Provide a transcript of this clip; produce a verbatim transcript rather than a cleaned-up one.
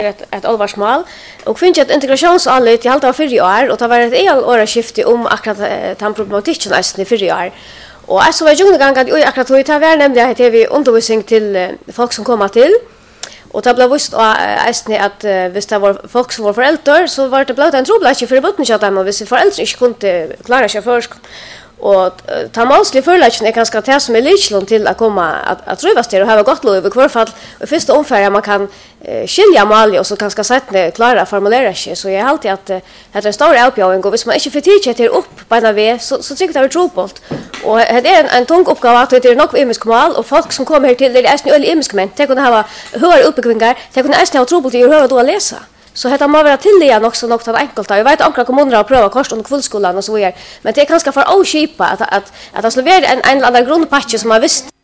ett ett allvarsmål och finns ett integrationsallit i halva av fyra år och det var ett el åra skifte om akkurat den problematiken i fyra år. Och så var jag gång att akkurat då ta vara nämnde att vi undervisning till folk som kommer till. Och det blev visst att hvis det var folk som var föräldrar så var det blivit en trobladje för botten så att man hvis föräldrar inte kunde klara sig för och ta målslig förläggning är ganska det som är lyckligt till att komma att att trivas till och ha gott lov i kvar fall i första omfärd man kan eh, skilja mål och så ganska sätt klara formulera sig så jag har alltid att det är en stor uppgåva och hvis man inte får tid till upp på en V så så tycker jag det är tropult och det är en, en tung uppgåva att det är nog imisk mål och folk som kommer här till det är en imisk men det kunde ha höra uppgångar det kunde nästan ha tropult i höra då att läsa. Så heter man vara till det också något av enkelt. Jag vet att kommuner har prövat kurs under kvällskolan och så vidare. Men det är ganska för oskipa att att att det skulle vara en en annan grundpatch som man visst